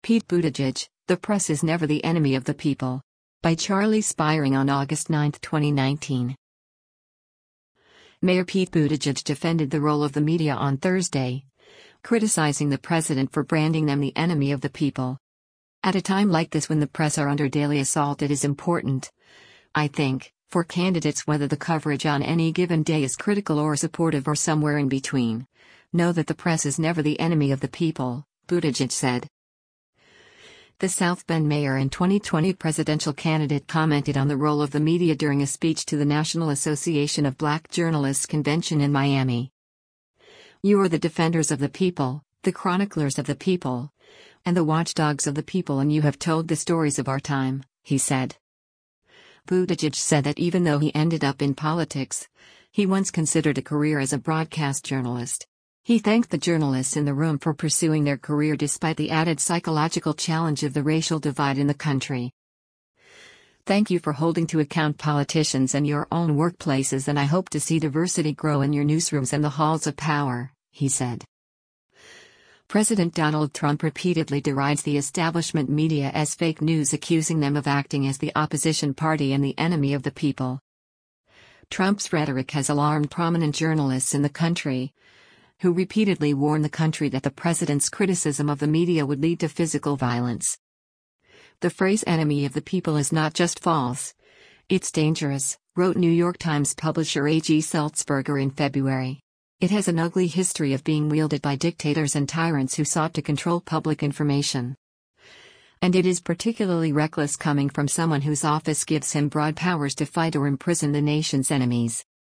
Pete Buttigieg, The Press is Never the Enemy of the People. By Charlie Spiring on August 9, 2019. Mayor Pete Buttigieg defended the role of the media on Thursday, criticizing the president for branding them the enemy of the people. At a time like this when the press are under daily assault, it is important, I think, for candidates, whether the coverage on any given day is critical or supportive or somewhere in between, know that the press is never the enemy of the people, Buttigieg said. The South Bend mayor and 2020 presidential candidate commented on the role of the media during a speech to the National Association of Black Journalists convention in Miami. "You are the defenders of the people, the chroniclers of the people, and the watchdogs of the people, and you have told the stories of our time," he said. Buttigieg said that even though he ended up in politics, he once considered a career as a broadcast journalist. He thanked the journalists in the room for pursuing their career despite the added psychological challenge of the racial divide in the country. "Thank you for holding to account politicians and your own workplaces, and I hope to see diversity grow in your newsrooms and the halls of power," he said. President Donald Trump repeatedly derides the establishment media as fake news, accusing them of acting as the opposition party and the enemy of the people. Trump's rhetoric has alarmed prominent journalists in the country, who repeatedly warn the country that the president's criticism of the media would lead to physical violence. "The phrase enemy of the people is not just false, it's dangerous," wrote New York Times publisher A.G. Sulzberger in February. "It has an ugly history of being wielded by dictators and tyrants who sought to control public information. And it is particularly reckless coming from someone whose office gives him broad powers to fight or imprison the nation's enemies."